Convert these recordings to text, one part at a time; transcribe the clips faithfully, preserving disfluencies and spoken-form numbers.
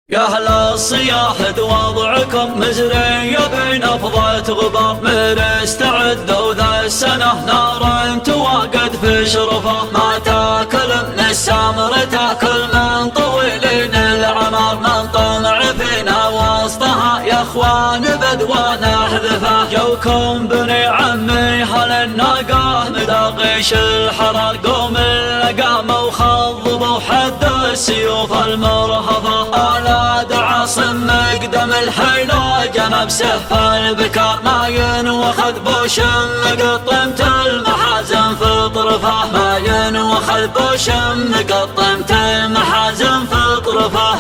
يا أهل الصياح وضعكم مزري بين أفضة غبار من استعدوا ذا السنة نار تواقد في شرفه ما تاكل من السامر تاكل من طويلين العمر من طمع فينا وسطها يا اخوان بدوان احذفه جوكم بني عمي هل الناقه مداقيش الحرار قوم اللقامه وخضبوا حد السيوف المرهفه آلاد عاصم مقدم الحيلة جنب سهف البكار ماين وخذ بوشم قطمت المحازن في طرفه ماين وخذ بوشم قطمت المحازن في طرفه.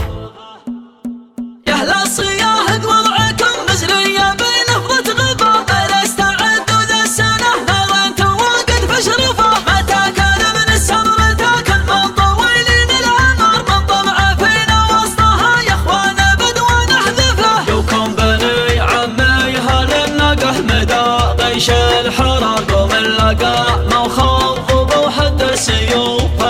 يا أهل الصياح وضعكم مزرية بين أفضة غبار بل استعدوا ذا السنة نار تواقد في شرفه ما تاكل من السمر تاكل من طويلين العمر من طمع فينا وسطها يا اخوان بدوان احذفه جوكم بني عمي هل النقه مداقيش الحرار قوم اللقامه وخضبوا حد السيوف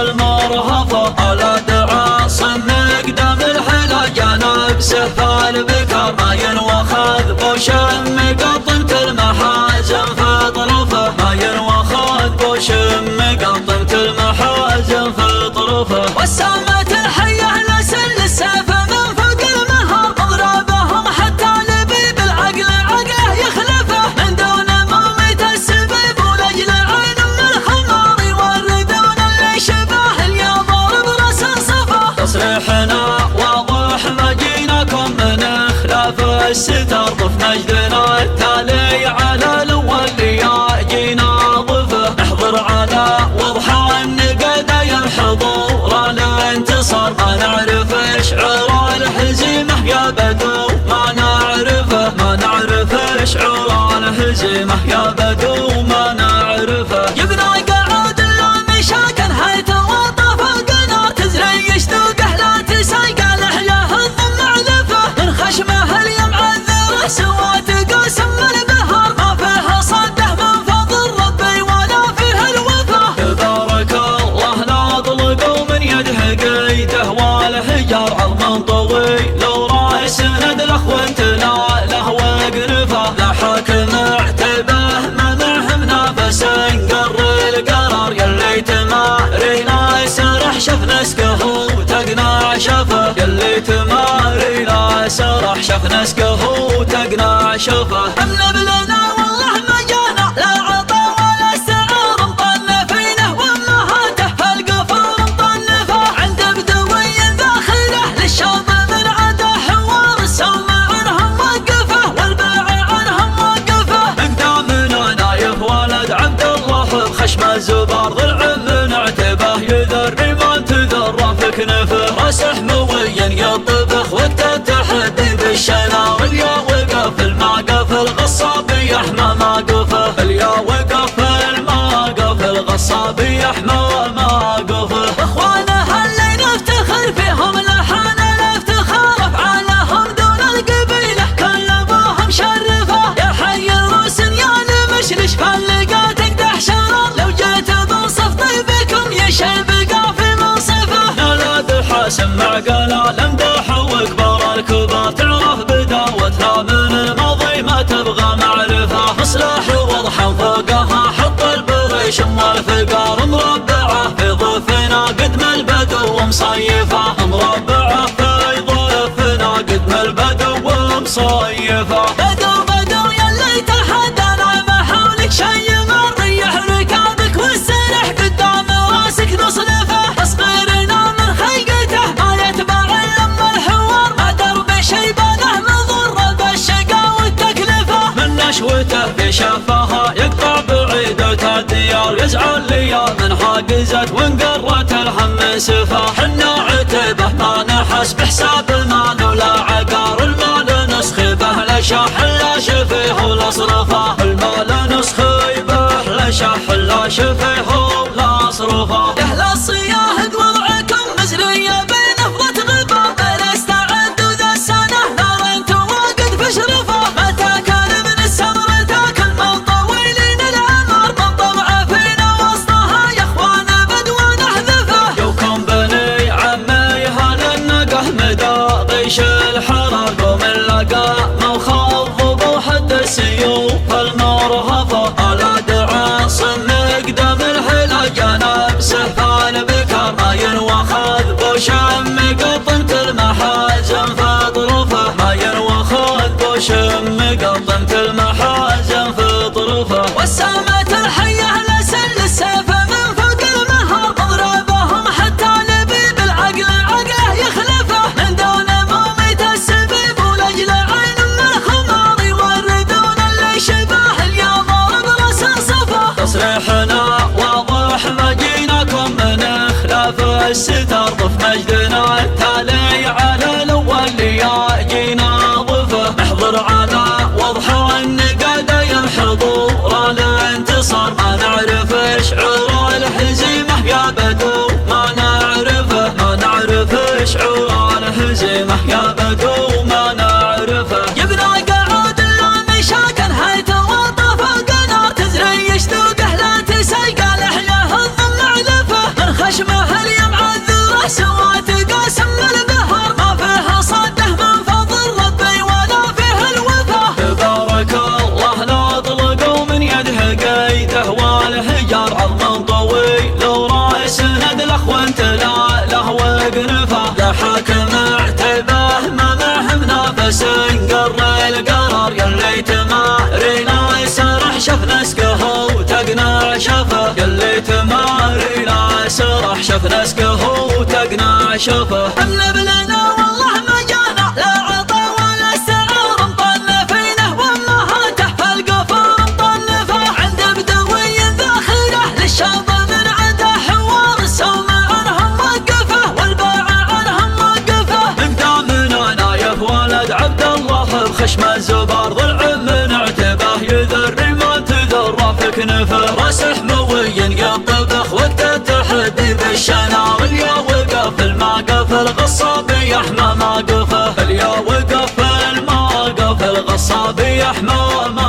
المرهفه آلاد عاصم مقدم الحلا جنب سهف البكار ماين وخذ بوشم قطمت المحازن في طرفه ماين وخذ بوشم قطمت المحازن في طرفه. والسامة الحية لسل السيف من فوق المهار مضربهم حتى لبيب العقل عقله يخلفه من دون موميت السبيب ولجل عين من الخمار يوردون اللي شبه اللي ضارب راس صفه. تصريحنا واضح ما جيناكم من خلاف الستار ضف مجدنا التالي على الاول يا جينا ضفه نحضر على وضحى النقد الحضور الانتصار ما نعرف اشعار الهزيمه يا بدو ما نعرفه ما نعرف اشعار الهزيمه يا بدو ما نعرفه. جبنا قعود اللون مشاكل هيته وطف القنار تزريش ذوقه لا تسايق لحياه الضم علفه من خشمه اليم عذره سوات قسم البهار ما فيها صده من فضل ربي ولا فيه الوفا. تبارك الله لا طلقوا من يده قيده والحجار عظم طويل لو راس ند الاخوه لا له وقرفه لا حاكم اعتبه منعهم نفس انقر القرار يلي تمارينا سرح شفنا سكه تقنع شفه يلي تمارينا سرح شفنا سكه تقنع شفه. امن بلنا والله ما جانا لا عطا ولا استعار مطنفينه وامهاته فالقفور مطنفه عند بدوي داخله للشوط من عدا حوار السوم عنهم وقفه والباع عنهم وقفه. مقدامنا نايف ولد عبد الله بخشم الزبار ضلع من اعتبه يذري ما تذر في كنفه راسه موين يطبخ والتحدي بالشنا واليا وقف الماقف الغصابي يحمى ماقفه اليا وقف الماقف الغصابي يحمى ماقفه. اخوانه اللي نفتخر فيهم لحان الافتخار افعالهم دون القبيله كل ابوهم شرفه يا حي الروس يا المشلش فاللقا تقدح شرار لو جيت بوصف طيبكم يشيب في منصفه. نالاد حاسم معقله لمدح وكبار الكبار تعرف بداوتها من الماضي ما تبغى معرفه مصلح وضحا فوقها حط البريش والفقار مربعه في ضفنا قدم البدو ومصيفه مربعه في ضفنا قدم البدو ومصيفه. بدو بدو يلي تحدانا ما حولك شي مر ريح ركابك واسترح قدام راسك نصنفه اصغرنا من خلقته ما يتبع لما الحوار ما درب شيبانه مضر بالشقا والتكلفه من نشوته في شفاها يقطع بعيدة الديار يزعل ليا من حاجزت وانقرت الهم سفا حنا عتبه ما نحس بحساب المال ولا عقار المال نسخبه لا شاح لا شفيه ولا صرفه المال نسخبه لا شاح لا شفيه ولا صرفه. يا أهل الصياح وضعكم مزرية بين أفضة غبار بل استعدوا ذا السنة نار تواقد في شرفه ما تاكل من السمر تاكل من طويلين العمر من طمع فينا وسطها يا اخوان بدوان احذفه جوكم بني عمي هل النقه مداقي جيش الحرق ومن لقى مخضب وحد السيوف المرهفة على دعاصم مقدم الحلا جنب سهفان بكر ما ينوى خذ وشم قطنت المحازم في طرفه ما ينوى خذ وشم قطنت المحازم في طرفه والسامة الحية لسل السيف من فوق المهر مضربهم حتى نبي بالعقل عقله يخلفه من دون مميت السبيب ولجل عين من الخمار يوردون اللي شبه اليمار براس صفه تصريحنا واضح ما جيناكم من خلاف الستار ضف مجدنا التالي على الاول لياجينا ضفه نحضر على وضح النقاد ينحضور الانتصار ما نعرف شعور الهزيمه يا بدو ما نعرفه ما نعرف شعور الهزيمه يا بدو ما نعرفه جبنا قعود اللون شاكر هيته وطف القنار تزري يشتوقه لا تسيقى لحيه الضم علفه من خشمه اليم عذره سوى تقاسم البهر ما فيه صده من فضل ربي ولا فيه الوفا تبارك الله لا طلقوا من يده قيده والهجر عظم طويل وراس ند الاخوان تلا له وقنفه لا حاكم اعتبه ما معه منافس قر القرار يا ليت ما رينا سرح شفنا سكه وتقنع شفه يا ليت ما رينا سرح شفنا سكه وتقنع شفه حمل بلنا والله ما جانا لا عطا ولا استعار مطنفينه وامهاته فالقفار مطنفه عند بدوي ذاخره للشاب من عنده حوار السوم عنهم وقفه والباع عنهم وقفه مقدامنا نايف ولد عبد الله بخشم الزبار ضلع من اعتباه يذر ما تذر في كنفه راس حموي ينقط اخوته تحدي بالشنا واليا وقف الماقف الغصابي يحمى ماقفه اليا وقف الماقف الغصابي يحمى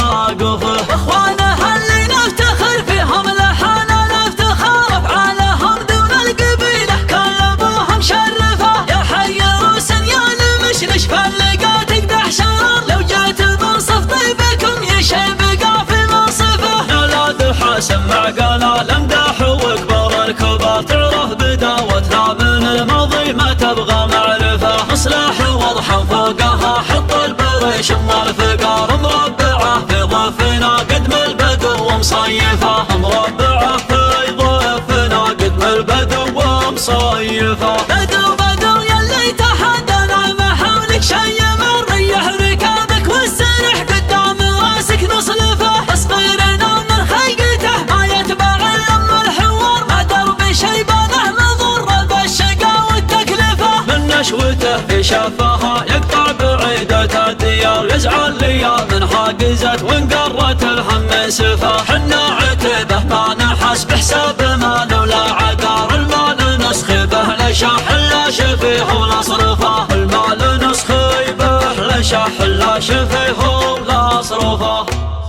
ماقفه اخوانه اللي نفتخر فيهم لحانا نفتخر افعالهم دون القبيله كان ابوهم شرفه يا حي روس يا المشلش فاللقا تقدح شرر لو جيت بنصف طيبكم يشبقى في منصفه نولاد حسن معقنا لمدح وكبر الكبار تعرف بداوتنا من الماضي ما تبغى معرفه مصلح وضحا فوقها حط البريش ام الفقار مربعه في ضفنا قدم البدو ومصيفه مربعه في ضفنا قدم البدو ومصيفه بدو بدو يلي تحدنا ما حولك شي من ريح ركابك والسرح قدام راسك نصلفه اصبرنا من خيقته ما يتبع الام الحوار ما درب شيبانه مضر بالشقا والتكلفه من نشوته في شفاها يقطع بعيدة الديار يزعل ليا من حاجزت وانقرت الهم سفا حنا عتبه ما نحس بحساب ما لولا عقار المال نسخبه لشاح لا شفيه ولا صرفه المال نسخبه لشاح لا شفيه ولا صرفه